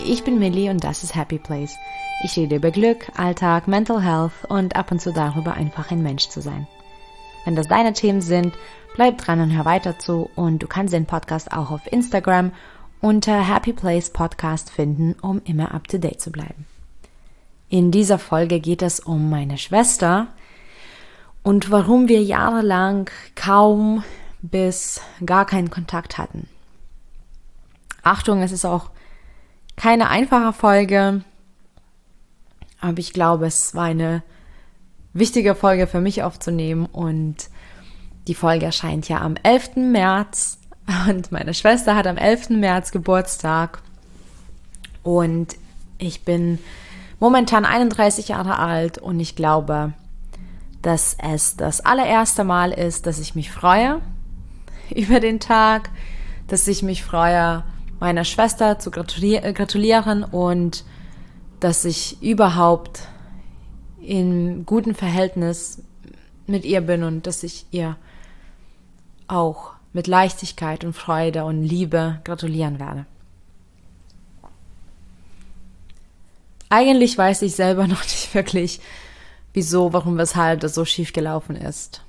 ich bin Millie und das ist Happy Place. Ich rede über Glück, Alltag, Mental Health und ab und zu darüber, einfach ein Mensch zu sein. Wenn das deine Themen sind, bleib dran und hör weiter zu und du kannst den Podcast auch auf Instagram unter Happy Place Podcast finden, um immer up to date zu bleiben. In dieser Folge geht es um meine Schwester und warum wir jahrelang kaum bis gar keinen Kontakt hatten. Achtung, es ist auch keine einfache Folge, aber ich glaube, es war eine wichtige Folge für mich aufzunehmen und die Folge erscheint ja am 11. März und meine Schwester hat am 11. März Geburtstag und ich bin momentan 31 Jahre alt und ich glaube, dass es das allererste Mal ist, dass ich mich freue über den Tag, dass ich mich freue, meiner Schwester zu gratulieren und dass ich überhaupt in gutem Verhältnis mit ihr bin und dass ich ihr auch mit Leichtigkeit und Freude und Liebe gratulieren werde. Eigentlich weiß ich selber noch nicht wirklich, wieso, warum, weshalb das so schief gelaufen ist.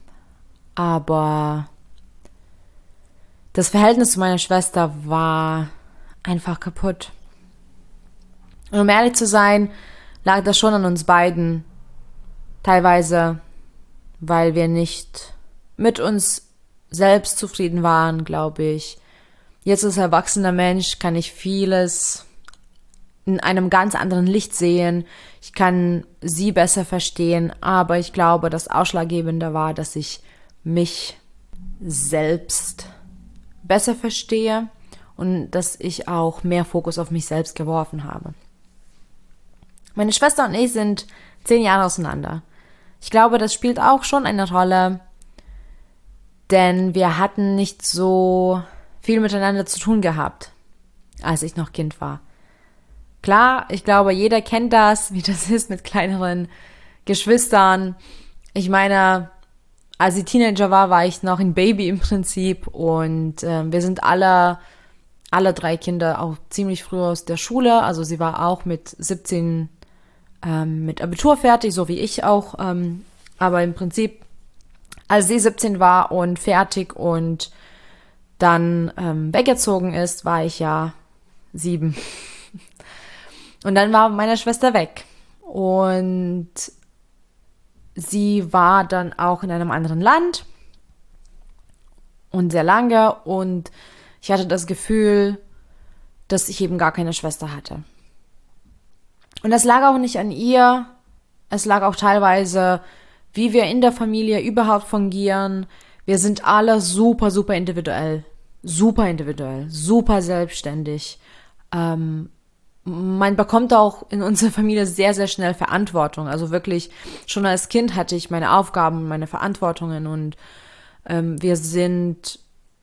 Aber das Verhältnis zu meiner Schwester war einfach kaputt. Und um ehrlich zu sein, lag das schon an uns beiden. Teilweise, weil wir nicht mit uns selbst zufrieden waren, glaube ich. Jetzt als erwachsener Mensch kann ich vieles in einem ganz anderen Licht sehen. Ich kann sie besser verstehen, aber ich glaube, das Ausschlaggebende war, dass ich mich selbst besser verstehe und dass ich auch mehr Fokus auf mich selbst geworfen habe. Meine Schwester und ich sind 10 Jahre auseinander. Ich glaube, das spielt auch schon eine Rolle, denn wir hatten nicht so viel miteinander zu tun gehabt, als ich noch Kind war. Klar, ich glaube, jeder kennt das, wie das ist mit kleineren Geschwistern. Ich meine, als ich Teenager war, war ich noch ein Baby im Prinzip und wir sind alle 3 Kinder auch ziemlich früh aus der Schule. Also sie war auch mit 17 mit Abitur fertig, so wie ich auch. Aber im Prinzip, als sie 17 war und fertig und dann weggezogen ist, war ich ja 7. Und dann war meine Schwester weg. Und sie war dann auch in einem anderen Land und sehr lange. Und ich hatte das Gefühl, dass ich eben gar keine Schwester hatte. Und das lag auch nicht an ihr. Es lag auch teilweise, wie wir in der Familie überhaupt fungieren. Wir sind alle super, super individuell. Super selbstständig. Man bekommt auch in unserer Familie sehr, sehr schnell Verantwortung. Also wirklich, schon als Kind hatte ich meine Aufgaben, meine Verantwortungen und wir sind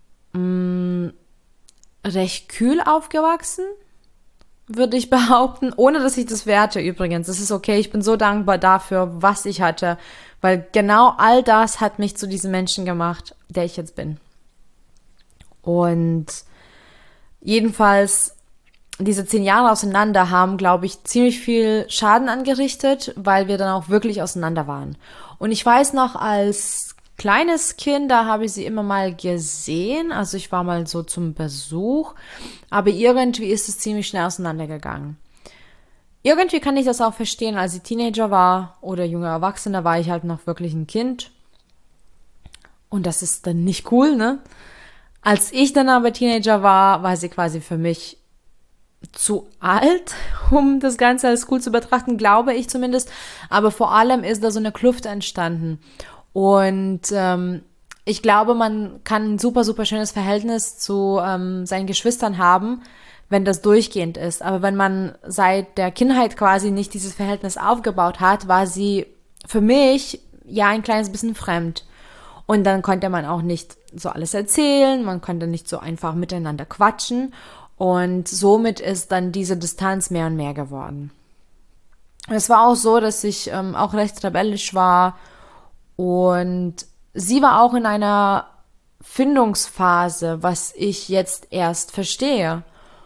recht kühl aufgewachsen, würde ich behaupten, ohne dass ich das werte übrigens. Das ist okay, ich bin so dankbar dafür, was ich hatte, weil genau all das hat mich zu diesem Menschen gemacht, der ich jetzt bin. Und jedenfalls diese 10 Jahre auseinander haben, glaube ich, ziemlich viel Schaden angerichtet, weil wir dann auch wirklich auseinander waren. Und ich weiß noch, als kleines Kind, da habe ich sie immer mal gesehen, also ich war mal so zum Besuch, aber irgendwie ist es ziemlich schnell auseinandergegangen. Irgendwie kann ich das auch verstehen, als ich Teenager war oder junge Erwachsene, war ich halt noch wirklich ein Kind und das ist dann nicht cool, ne? Als ich dann aber Teenager war sie quasi für mich zu alt, um das Ganze als cool zu betrachten, glaube ich zumindest. Aber vor allem ist da so eine Kluft entstanden. Und ich glaube, man kann ein super, super schönes Verhältnis zu seinen Geschwistern haben, wenn das durchgehend ist. Aber wenn man seit der Kindheit quasi nicht dieses Verhältnis aufgebaut hat, war sie für mich ja ein kleines bisschen fremd. Und dann konnte man auch nicht so alles erzählen, man konnte nicht so einfach miteinander quatschen. Und somit ist dann diese Distanz mehr und mehr geworden. Es war auch so, dass ich auch recht rebellisch war und sie war auch in einer Findungsphase, was ich jetzt erst verstehe.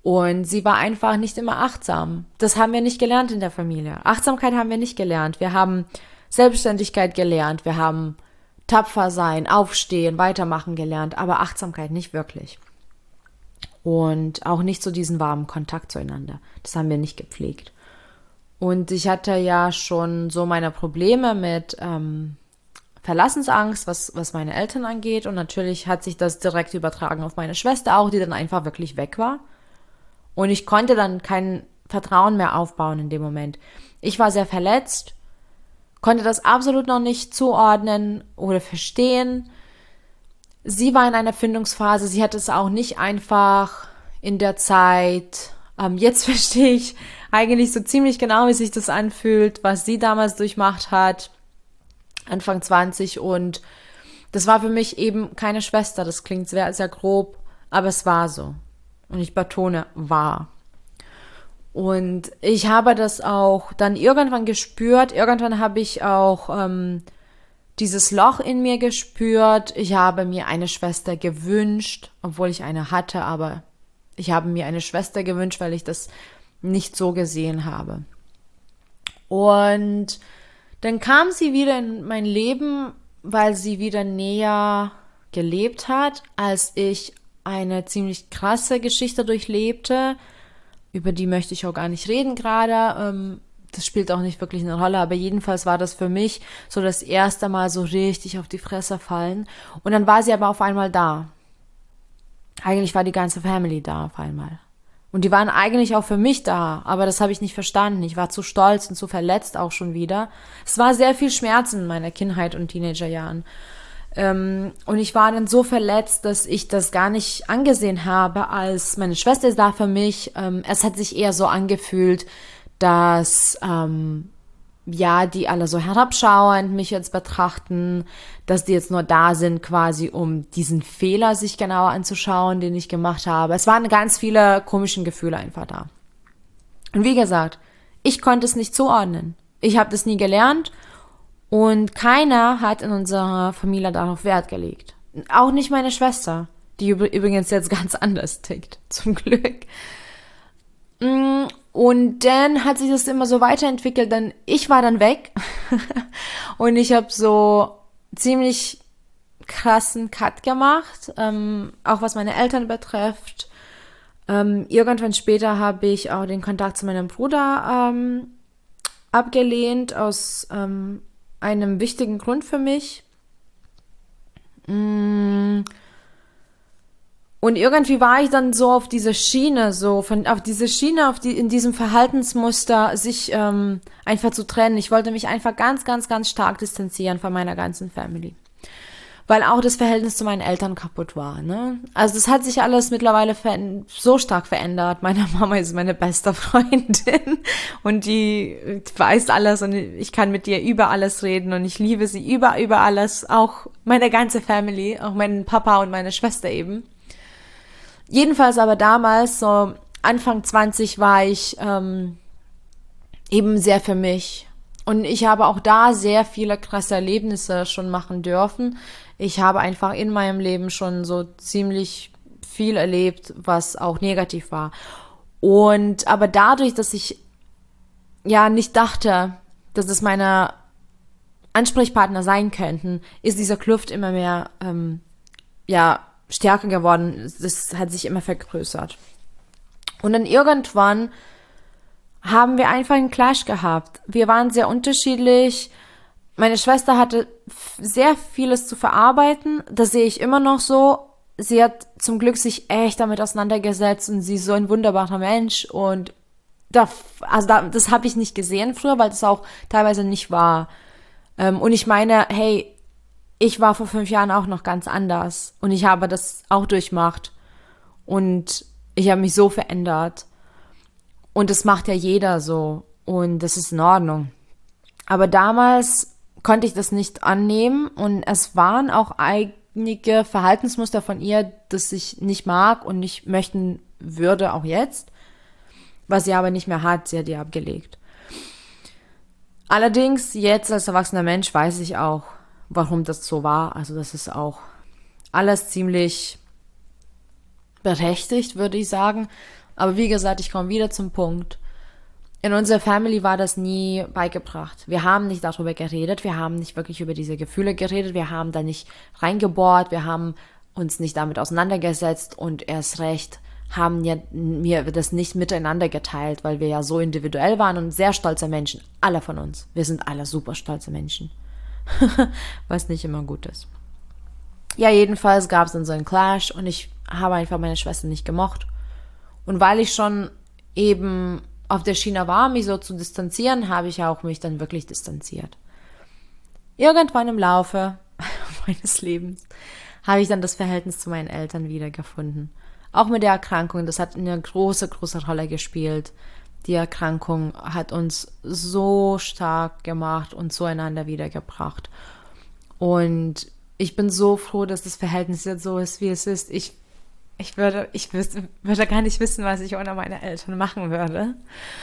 Und sie war einfach nicht immer achtsam. Das haben wir nicht gelernt in der Familie. Achtsamkeit haben wir nicht gelernt. Wir haben Selbstständigkeit gelernt. Wir haben tapfer sein, aufstehen, weitermachen gelernt, aber Achtsamkeit nicht wirklich. Und auch nicht so diesen warmen Kontakt zueinander. Das haben wir nicht gepflegt. Und ich hatte ja schon so meine Probleme mit Verlassensangst, was meine Eltern angeht. Und natürlich hat sich das direkt übertragen auf meine Schwester auch, die dann einfach wirklich weg war. Und ich konnte dann kein Vertrauen mehr aufbauen in dem Moment. Ich war sehr verletzt, konnte das absolut noch nicht zuordnen oder verstehen. Sie war in einer Findungsphase, sie hatte es auch nicht einfach in der Zeit. Jetzt verstehe ich eigentlich so ziemlich genau, wie sich das anfühlt, was sie damals durchmacht hat, Anfang 20. Und das war für mich eben keine Schwester, das klingt sehr, sehr grob, aber es war so. Und ich betone, war. Und ich habe das auch dann irgendwann gespürt. Irgendwann habe ich auch dieses Loch in mir gespürt. Ich habe mir eine Schwester gewünscht, obwohl ich eine hatte, aber ich habe mir eine Schwester gewünscht, weil ich das nicht so gesehen habe. Und dann kam sie wieder in mein Leben, weil sie wieder näher gelebt hat, als ich eine ziemlich krasse Geschichte durchlebte. Über die möchte ich auch gar nicht reden gerade. Das spielt auch nicht wirklich eine Rolle, aber jedenfalls war das für mich so das erste Mal so richtig auf die Fresse fallen. Und dann war sie aber auf einmal da. Eigentlich war die ganze Family da auf einmal. Und die waren eigentlich auch für mich da, aber das habe ich nicht verstanden. Ich war zu stolz und zu verletzt auch schon wieder. Es war sehr viel Schmerz in meiner Kindheit und Teenagerjahren. Und ich war dann so verletzt, dass ich das gar nicht angesehen habe, als meine Schwester ist da für mich. Es hat sich eher so angefühlt, dass die alle so herabschauend mich jetzt betrachten, dass die jetzt nur da sind quasi, um diesen Fehler sich genauer anzuschauen, den ich gemacht habe. Es waren ganz viele komische Gefühle einfach da. Und wie gesagt, ich konnte es nicht zuordnen. Ich habe das nie gelernt. Und keiner hat in unserer Familie darauf Wert gelegt. Auch nicht meine Schwester, die übrigens jetzt ganz anders tickt, zum Glück. Und dann hat sich das immer so weiterentwickelt, denn ich war dann weg und ich habe so ziemlich krassen Cut gemacht, auch was meine Eltern betrifft. Irgendwann später habe ich auch den Kontakt zu meinem Bruder abgelehnt, aus einem wichtigen Grund für mich. Und irgendwie war ich dann so auf diese Schiene, in diesem Verhaltensmuster, sich einfach zu trennen. Ich wollte mich einfach ganz, ganz, ganz stark distanzieren von meiner ganzen Family. Weil auch das Verhältnis zu meinen Eltern kaputt war, ne? Also das hat sich alles mittlerweile so stark verändert. Meine Mama ist meine beste Freundin und die weiß alles und ich kann mit ihr über alles reden und ich liebe sie über alles, auch meine ganze Family, auch meinen Papa und meine Schwester eben. Jedenfalls aber damals, so Anfang 20, war ich eben sehr für mich. Und ich habe auch da sehr viele krasse Erlebnisse schon machen dürfen. Ich habe einfach in meinem Leben schon so ziemlich viel erlebt, was auch negativ war. Aber dadurch, dass ich ja nicht dachte, dass es meine Ansprechpartner sein könnten, ist dieser Kluft immer mehr stärker geworden. Das hat sich immer vergrößert. Und dann irgendwann haben wir einfach einen Clash gehabt. Wir waren sehr unterschiedlich. Meine Schwester hatte sehr vieles zu verarbeiten. Das sehe ich immer noch so. Sie hat zum Glück sich echt damit auseinandergesetzt und sie ist so ein wunderbarer Mensch. Und das habe ich nicht gesehen früher, weil das auch teilweise nicht war. Und ich meine, hey, ich war vor 5 Jahren auch noch ganz anders. Und ich habe das auch durchmacht. Und ich habe mich so verändert. Und das macht ja jeder so. Und das ist in Ordnung. Aber damals konnte ich das nicht annehmen. Und es waren auch einige Verhaltensmuster von ihr, das ich nicht mag und nicht möchten würde, auch jetzt. Was sie aber nicht mehr hat, sie hat die abgelegt. Allerdings, jetzt als erwachsener Mensch weiß ich auch, warum das so war. Also das ist auch alles ziemlich berechtigt, würde ich sagen. Aber wie gesagt, ich komme wieder zum Punkt. In unserer Family war das nie beigebracht. Wir haben nicht darüber geredet, wir haben nicht wirklich über diese Gefühle geredet, wir haben da nicht reingebohrt, wir haben uns nicht damit auseinandergesetzt und erst recht haben wir das nicht miteinander geteilt, weil wir ja so individuell waren und sehr stolze Menschen. Alle von uns. Wir sind alle super stolze Menschen. Was nicht immer gut ist. Ja, jedenfalls gab es dann so einen Clash und ich habe einfach meine Schwester nicht gemocht. Und weil ich schon eben auf der Schiene war, mich so zu distanzieren, habe ich auch mich dann wirklich distanziert. Irgendwann im Laufe meines Lebens habe ich dann das Verhältnis zu meinen Eltern wiedergefunden. Auch mit der Erkrankung, das hat eine große, große Rolle gespielt. Die Erkrankung hat uns so stark gemacht und zueinander wiedergebracht. Und ich bin so froh, dass das Verhältnis jetzt so ist, wie es ist. Ich würde gar nicht wissen, was ich ohne meine Eltern machen würde.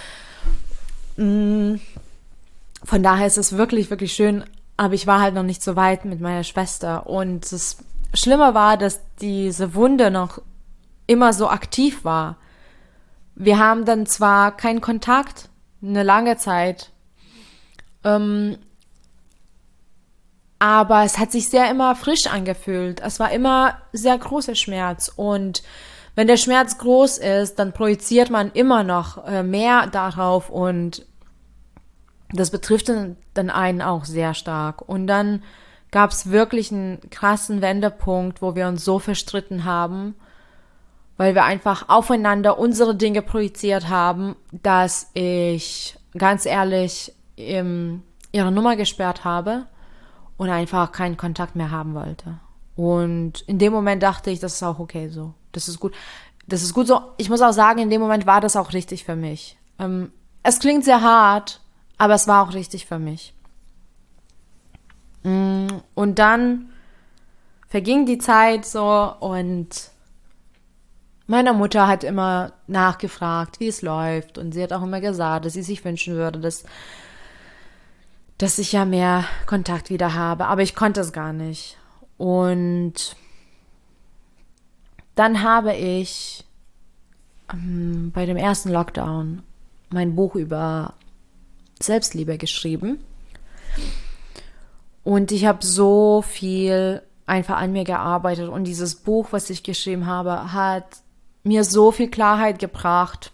Von daher ist es wirklich, wirklich schön. Aber ich war halt noch nicht so weit mit meiner Schwester. Und das Schlimme war, dass diese Wunde noch immer so aktiv war. Wir haben dann zwar keinen Kontakt, eine lange Zeit, aber es hat sich sehr immer frisch angefühlt. Es war immer sehr großer Schmerz. Und wenn der Schmerz groß ist, dann projiziert man immer noch mehr darauf und das betrifft dann einen auch sehr stark. Und dann gab es wirklich einen krassen Wendepunkt, wo wir uns so verstritten haben, weil wir einfach aufeinander unsere Dinge projiziert haben, dass ich ganz ehrlich ihre Nummer gesperrt habe und einfach keinen Kontakt mehr haben wollte. Und in dem Moment dachte ich, das ist auch okay so. Das ist gut. Das ist gut so. Ich muss auch sagen, in dem Moment war das auch richtig für mich. Es klingt sehr hart, aber es war auch richtig für mich. Und dann verging die Zeit so und meine Mutter hat immer nachgefragt, wie es läuft. Und sie hat auch immer gesagt, dass sie sich wünschen würde, dass ich ja mehr Kontakt wieder habe. Aber ich konnte es gar nicht. Und dann habe ich bei dem ersten Lockdown mein Buch über Selbstliebe geschrieben. Und ich habe so viel einfach an mir gearbeitet. Und dieses Buch, was ich geschrieben habe, hat mir so viel Klarheit gebracht.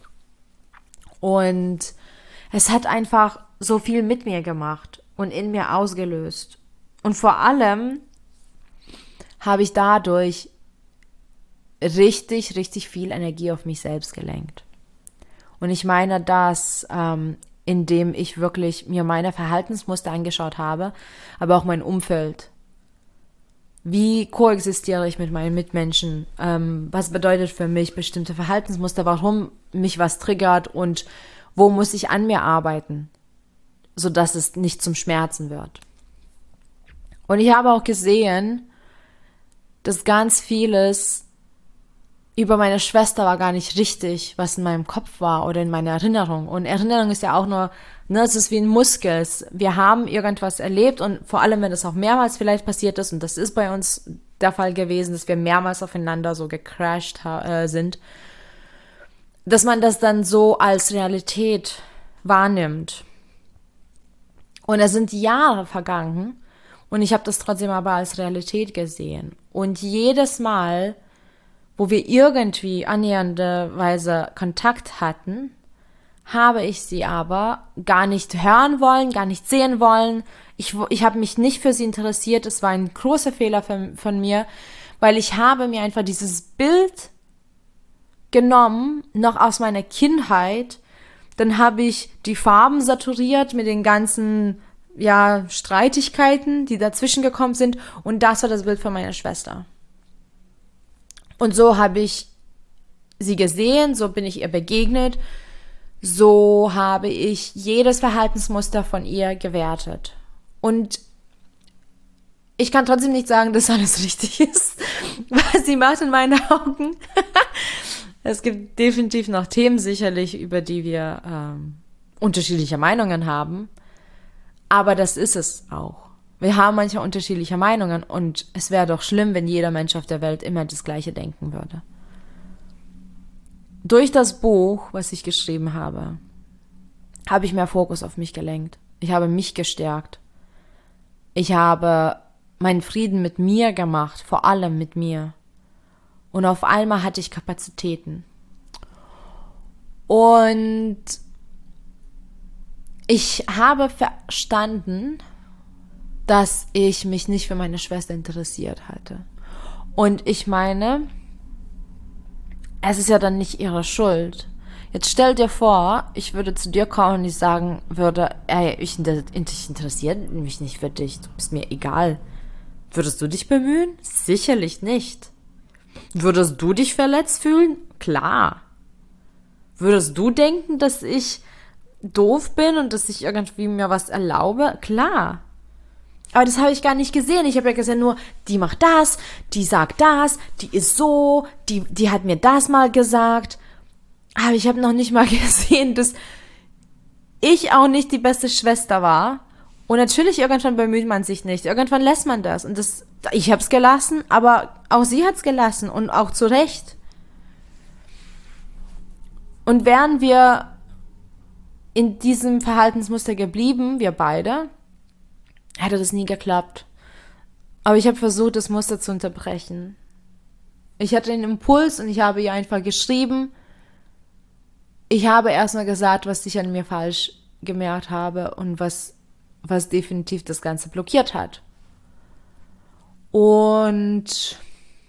Und es hat einfach so viel mit mir gemacht und in mir ausgelöst. Und vor allem habe ich dadurch richtig, richtig viel Energie auf mich selbst gelenkt. Und ich meine das, indem ich wirklich mir meine Verhaltensmuster angeschaut habe, aber auch mein Umfeld. Wie koexistiere ich mit meinen Mitmenschen? Was bedeutet für mich bestimmte Verhaltensmuster? Warum mich was triggert? Und wo muss ich an mir arbeiten, sodass es nicht zum Schmerzen wird? Und ich habe auch gesehen, dass ganz vieles über meine Schwester war gar nicht richtig, was in meinem Kopf war oder in meiner Erinnerung. Und Erinnerung ist ja auch nur, es ist wie ein Muskel. Wir haben irgendwas erlebt und vor allem, wenn es auch mehrmals vielleicht passiert ist, und das ist bei uns der Fall gewesen, dass wir mehrmals aufeinander so gecrashed sind, dass man das dann so als Realität wahrnimmt. Und es sind Jahre vergangen und ich habe das trotzdem aber als Realität gesehen. Und jedes Mal, wo wir irgendwie annähernderweise Kontakt hatten, habe ich sie aber gar nicht hören wollen, gar nicht sehen wollen. Ich habe mich nicht für sie interessiert. Es war ein großer Fehler von mir, weil ich habe mir einfach dieses Bild genommen, noch aus meiner Kindheit. Dann habe ich die Farben saturiert mit den ganzen Streitigkeiten, die dazwischen gekommen sind. Und das war das Bild von meiner Schwester. Und so habe ich sie gesehen, so bin ich ihr begegnet, so habe ich jedes Verhaltensmuster von ihr gewertet. Und ich kann trotzdem nicht sagen, dass alles richtig ist, was sie macht in meinen Augen. Es gibt definitiv noch Themen sicherlich, über die wir unterschiedliche Meinungen haben. Aber das ist es auch. Wir haben manchmal unterschiedliche Meinungen und es wäre doch schlimm, wenn jeder Mensch auf der Welt immer das Gleiche denken würde. Durch das Buch, was ich geschrieben habe ich mehr Fokus auf mich gelenkt. Ich habe mich gestärkt. Ich habe meinen Frieden mit mir gemacht, vor allem mit mir. Und auf einmal hatte ich Kapazitäten. Und ich habe verstanden, dass ich mich nicht für meine Schwester interessiert hatte. Und ich meine, es ist ja dann nicht ihre Schuld. Jetzt stell dir vor, ich würde zu dir kommen und ich sagen würde, ey, ich interessiere mich nicht für dich, du bist mir egal. Würdest du dich bemühen? Sicherlich nicht. Würdest du dich verletzt fühlen? Klar. Würdest du denken, dass ich doof bin und dass ich irgendwie mir was erlaube? Klar. Aber das habe ich gar nicht gesehen. Ich habe ja gesehen nur, die macht das, die sagt das, die ist so, die hat mir das mal gesagt. Aber ich habe noch nicht mal gesehen, dass ich auch nicht die beste Schwester war. Und natürlich, irgendwann bemüht man sich nicht. Irgendwann lässt man das. Und ich habe es gelassen, aber auch sie hat es gelassen. Und auch zu Recht. Und wären wir in diesem Verhaltensmuster geblieben, wir beide, hätte das nie geklappt. Aber ich habe versucht, das Muster zu unterbrechen. Ich hatte den Impuls und ich habe ihr einfach geschrieben. Ich habe erstmal gesagt, was ich an mir falsch gemerkt habe und was definitiv das Ganze blockiert hat. Und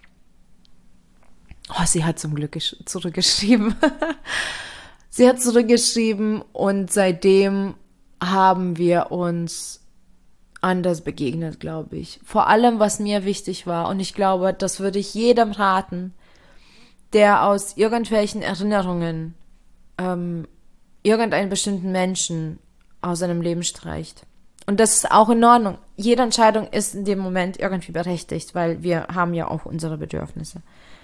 sie hat zum Glück zurückgeschrieben. Sie hat zurückgeschrieben und seitdem haben wir uns anders begegnet, glaube ich. Vor allem, was mir wichtig war. Und ich glaube, das würde ich jedem raten, der aus irgendwelchen Erinnerungen irgendeinen bestimmten Menschen aus seinem Leben streicht. Und das ist auch in Ordnung. Jede Entscheidung ist in dem Moment irgendwie berechtigt, weil wir haben ja auch unsere Bedürfnisse.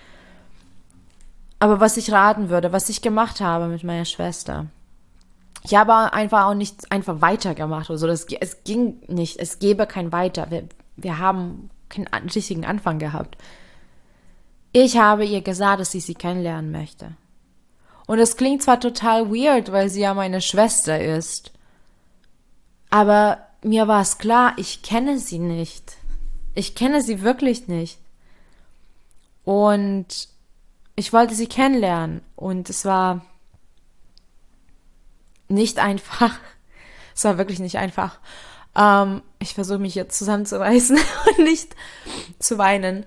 Aber was ich raten würde, was ich gemacht habe mit meiner Schwester, ich habe einfach auch nicht einfach weitergemacht oder so. Es ging nicht, es gäbe kein Weiter. Wir haben keinen richtigen Anfang gehabt. Ich habe ihr gesagt, dass ich sie kennenlernen möchte. Und es klingt zwar total weird, weil sie ja meine Schwester ist, aber mir war es klar, ich kenne sie nicht. Ich kenne sie wirklich nicht. Und ich wollte sie kennenlernen und es war nicht einfach. Es war wirklich nicht einfach. Ich versuche mich jetzt zusammenzureißen und nicht zu weinen.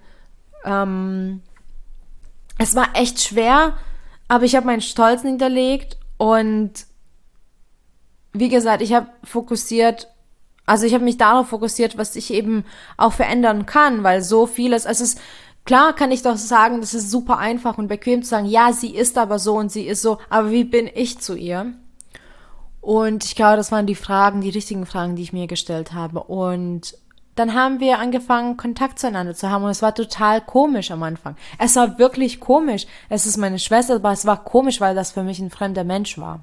Es war echt schwer, aber ich habe meinen Stolz niederlegt und wie gesagt, ich habe mich darauf fokussiert, was ich eben auch verändern kann, weil so vieles, klar kann ich doch sagen, das ist super einfach und bequem zu sagen, ja, sie ist aber so und sie ist so, aber wie bin ich zu ihr? Und ich glaube, das waren die richtigen Fragen, die ich mir gestellt habe. Und dann haben wir angefangen, Kontakt zueinander zu haben und es war total komisch am Anfang. Es war wirklich komisch. Es ist meine Schwester, aber es war komisch, weil das für mich ein fremder Mensch war.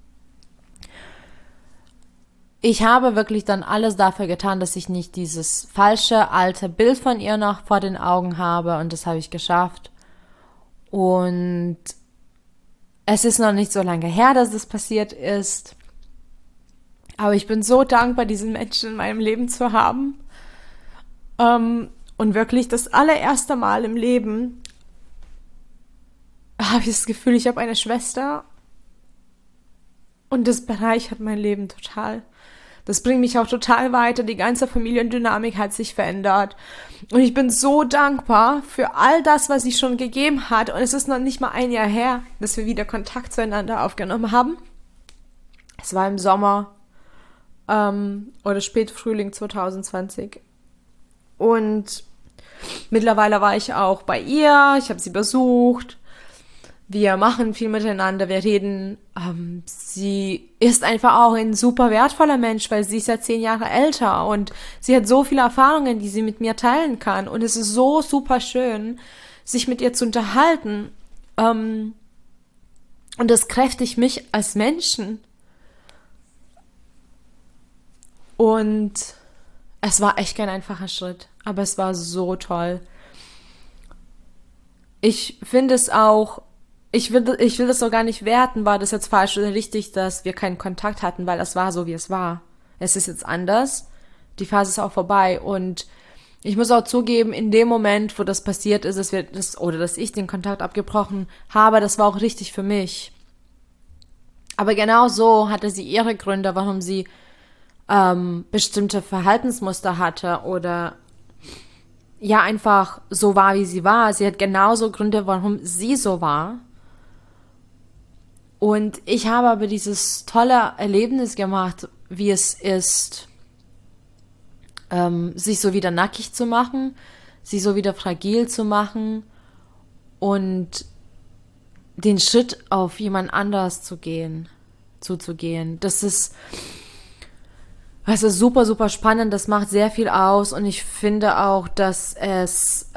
Ich habe wirklich dann alles dafür getan, dass ich nicht dieses falsche, alte Bild von ihr noch vor den Augen habe und das habe ich geschafft. Und es ist noch nicht so lange her, dass das passiert ist. Aber ich bin so dankbar, diesen Menschen in meinem Leben zu haben. Und wirklich das allererste Mal im Leben habe ich das Gefühl, ich habe eine Schwester und das bereichert mein Leben total. Das bringt mich auch total weiter. Die ganze Familiendynamik hat sich verändert. Und ich bin so dankbar für all das, was sie schon gegeben hat. Und es ist noch nicht mal ein Jahr her, dass wir wieder Kontakt zueinander aufgenommen haben. Es war im Sommer oder Spätfrühling 2020. Und mittlerweile war ich auch bei ihr. Ich habe sie besucht. Wir machen viel miteinander, wir reden. Sie ist einfach auch ein super wertvoller Mensch, weil sie ist ja 10 Jahre älter und sie hat so viele Erfahrungen, die sie mit mir teilen kann. Und es ist so super schön, sich mit ihr zu unterhalten. Und das kräftigt mich als Menschen. Und es war echt kein einfacher Schritt, aber es war so toll. Ich finde es auch ich will das so gar nicht werten, war das jetzt falsch oder richtig, dass wir keinen Kontakt hatten, weil das war so, wie es war. Es ist jetzt anders. Die Phase ist auch vorbei und ich muss auch zugeben, in dem Moment, wo das passiert ist, dass ich den Kontakt abgebrochen habe, das war auch richtig für mich. Aber genau so hatte sie ihre Gründe, warum sie bestimmte Verhaltensmuster hatte oder ja einfach so war, wie sie war. Sie hat genauso Gründe, warum sie so war. Und ich habe aber dieses tolle Erlebnis gemacht, wie es ist, sich so wieder nackig zu machen, sich so wieder fragil zu machen und den Schritt auf jemand anders zuzugehen. Das ist super, super spannend, das macht sehr viel aus und ich finde auch, dass es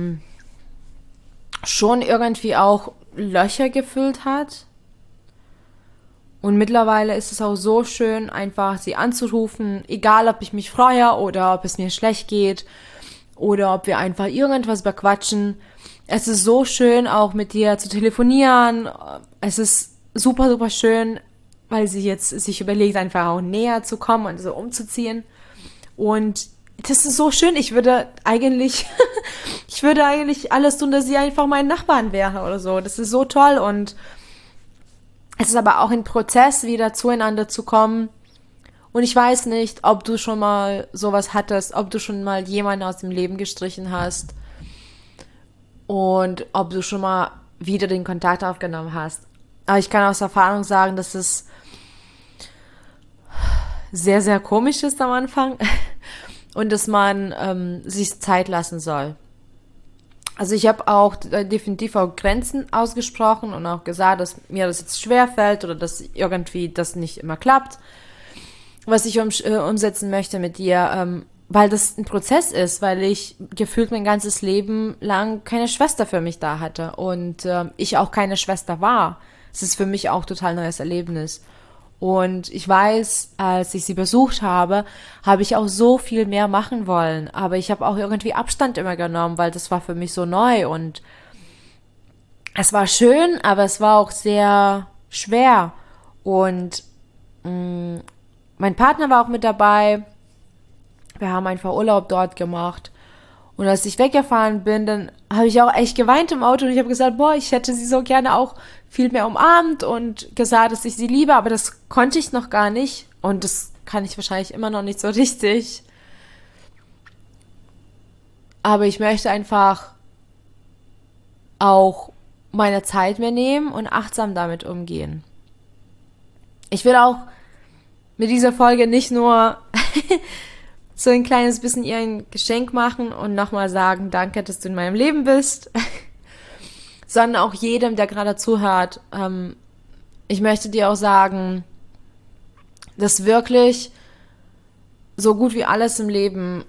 schon irgendwie auch Löcher gefüllt hat. Und mittlerweile ist es auch so schön, einfach sie anzurufen, egal ob ich mich freue oder ob es mir schlecht geht oder ob wir einfach irgendwas bequatschen. Es ist so schön, auch mit dir zu telefonieren. Es ist super, super schön, weil sie jetzt sich überlegt, einfach auch näher zu kommen und so umzuziehen. Und das ist so schön. Ich würde eigentlich alles tun, dass sie einfach mein Nachbarn wäre oder so. Das ist so toll und es ist aber auch ein Prozess, wieder zueinander zu kommen. Und ich weiß nicht, ob du schon mal sowas hattest, ob du schon mal jemanden aus dem Leben gestrichen hast und ob du schon mal wieder den Kontakt aufgenommen hast. Aber ich kann aus Erfahrung sagen, dass es sehr, sehr komisch ist am Anfang und dass man sich Zeit lassen soll. Also ich habe auch definitiv auch Grenzen ausgesprochen und auch gesagt, dass mir das jetzt schwerfällt oder dass irgendwie das nicht immer klappt, was ich umsetzen möchte mit dir, weil das ein Prozess ist, weil ich gefühlt mein ganzes Leben lang keine Schwester für mich da hatte und ich auch keine Schwester war. Es ist für mich auch total neues Erlebnis. Und ich weiß, als ich sie besucht habe, habe ich auch so viel mehr machen wollen. Aber ich habe auch irgendwie Abstand immer genommen, weil das war für mich so neu. Und es war schön, aber es war auch sehr schwer. Und mein Partner war auch mit dabei. Wir haben einfach Urlaub dort gemacht. Und als ich weggefahren bin, dann habe ich auch echt geweint im Auto und ich habe gesagt, boah, ich hätte sie so gerne auch viel mehr umarmt und gesagt, dass ich sie liebe, aber das konnte ich noch gar nicht und das kann ich wahrscheinlich immer noch nicht so richtig. Aber ich möchte einfach auch meine Zeit mir nehmen und achtsam damit umgehen. Ich will auch mit dieser Folge nicht nur so ein kleines bisschen ihr ein Geschenk machen und nochmal sagen, danke, dass du in meinem Leben bist, sondern auch jedem, der gerade zuhört. Ich möchte dir auch sagen, dass wirklich so gut wie alles im Leben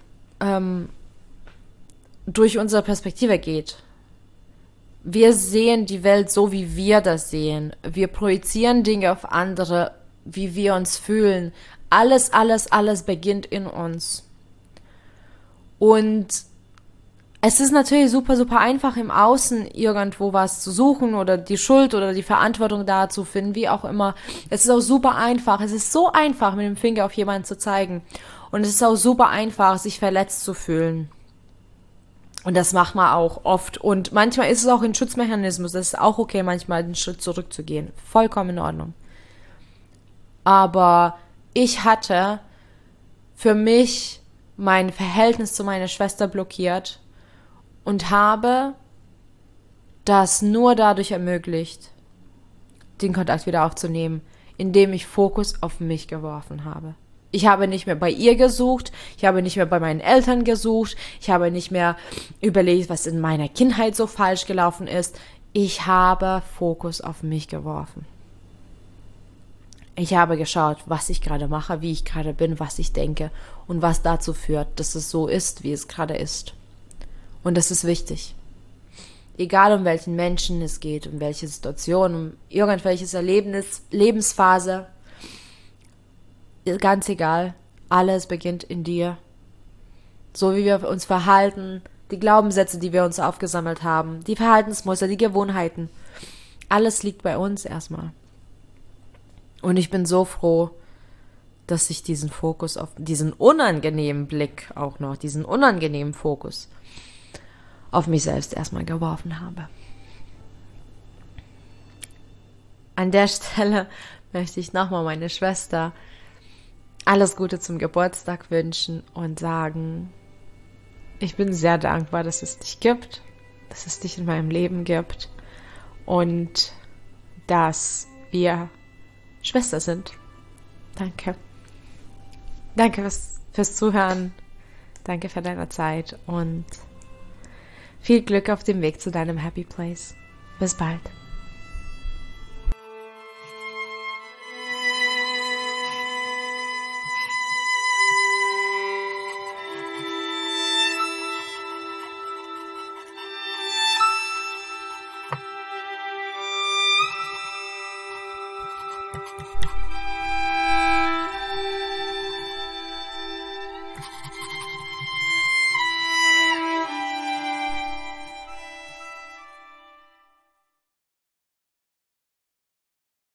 durch unsere Perspektive geht. Wir sehen die Welt so, wie wir das sehen. Wir projizieren Dinge auf andere, wie wir uns fühlen. Alles beginnt in uns. Und es ist natürlich super, super einfach im Außen irgendwo was zu suchen oder die Schuld oder die Verantwortung da zu finden, wie auch immer. Es ist auch super einfach. Es ist so einfach, mit dem Finger auf jemanden zu zeigen. Und es ist auch super einfach, sich verletzt zu fühlen. Und das macht man auch oft. Und manchmal ist es auch ein Schutzmechanismus. Das ist auch okay, manchmal einen Schritt zurückzugehen. Vollkommen in Ordnung. Aber ich hatte für mich mein Verhältnis zu meiner Schwester blockiert und habe das nur dadurch ermöglicht, den Kontakt wieder aufzunehmen, indem ich Fokus auf mich geworfen habe. Ich habe nicht mehr bei ihr gesucht, ich habe nicht mehr bei meinen Eltern gesucht, ich habe nicht mehr überlegt, was in meiner Kindheit so falsch gelaufen ist. Ich habe Fokus auf mich geworfen. Ich habe geschaut, was ich gerade mache, wie ich gerade bin, was ich denke und was dazu führt, dass es so ist, wie es gerade ist. Und das ist wichtig. Egal um welchen Menschen es geht, um welche Situation, um irgendwelches Erlebnis, Lebensphase, ganz egal, alles beginnt in dir. So wie wir uns verhalten, die Glaubenssätze, die wir uns aufgesammelt haben, die Verhaltensmuster, die Gewohnheiten. Alles liegt bei uns erstmal. Und ich bin so froh, dass ich diesen Fokus auf diesen unangenehmen Blick auch noch, diesen unangenehmen Fokus auf mich selbst erstmal geworfen habe. An der Stelle möchte ich nochmal meine Schwester alles Gute zum Geburtstag wünschen und sagen, ich bin sehr dankbar, dass es dich gibt, dass es dich in meinem Leben gibt und dass wir Schwester sind. Danke. Danke fürs Zuhören. Danke für deine Zeit und viel Glück auf dem Weg zu deinem Happy Place. Bis bald.